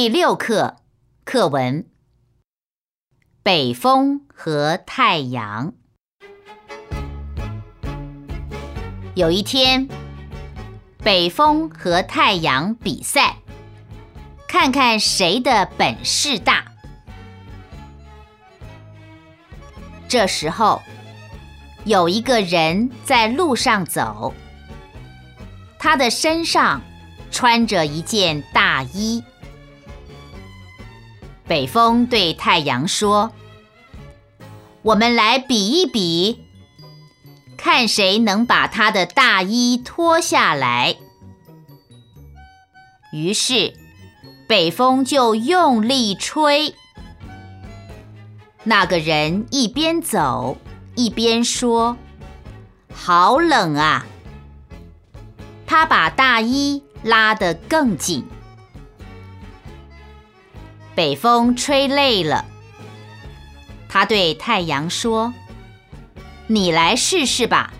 第6课，课文：北风和太阳。有一天，北风和太阳比赛，看看谁的本事大。这时候，有一个人在路上走，他的身上穿着一件大衣。北风对太阳说：“我们来比一比，看谁能把他的大衣脱下来。”于是，北风就用力吹。那个人一边走一边说：“好冷啊！”他把大衣拉得更紧。北风吹累了，他对太阳说：“你来试试吧。”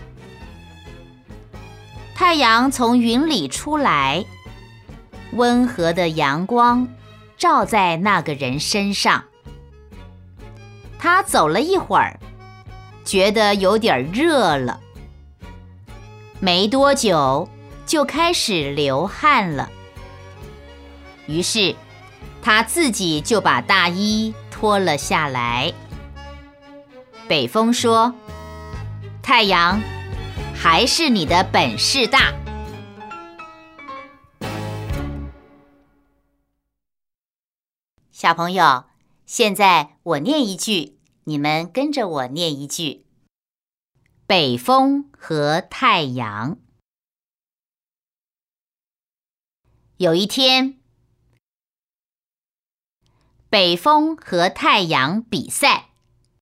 太阳从云里出来，温和的阳光照在那个人身上。他走了一会儿，觉得有点热了，没多久就开始流汗了。于是他自己就把大衣脱了下来。北风说：“太阳，还是你的本事大。”小朋友，现在我念一句，你们跟着我念一句：北风和太阳。有一天，北风和太阳比赛，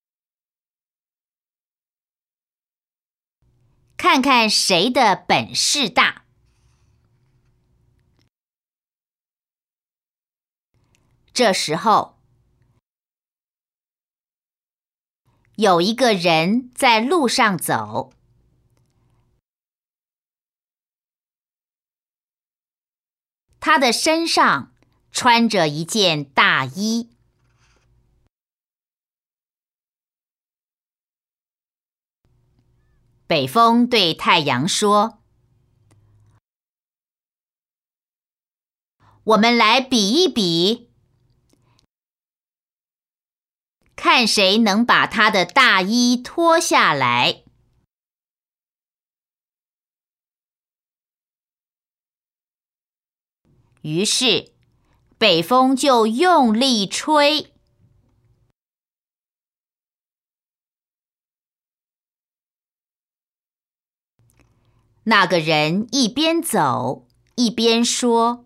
看看谁的本事大。这时候，有一个人在路上走，他的身上穿着一件大衣。北风对太阳说：“我们来比一比，看谁能把他的大衣脱下来。”于是，北风就用力吹。那个人一边走一边说：“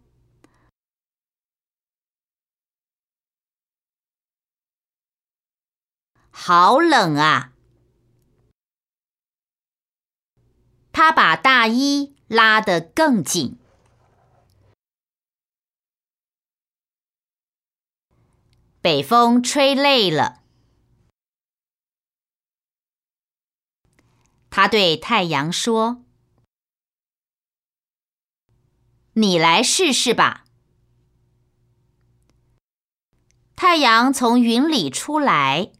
好冷啊！”他把大衣拉得更紧。北风吹累了，他对太阳说：“你来试试吧。”太阳从云里出来，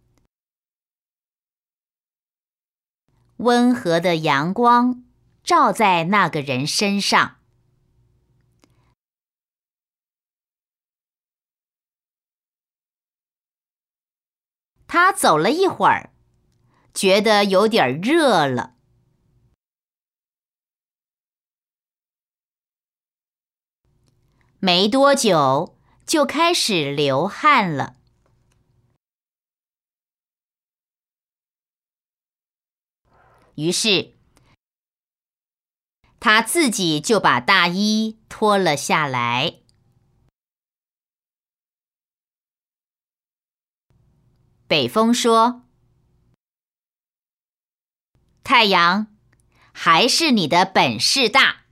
温和的阳光照在那个人身上。他走了一会儿，觉得有点热了，没多久就开始流汗了。于是他自己就把大衣脱了下来。北风说：“太阳，还是你的本事大。”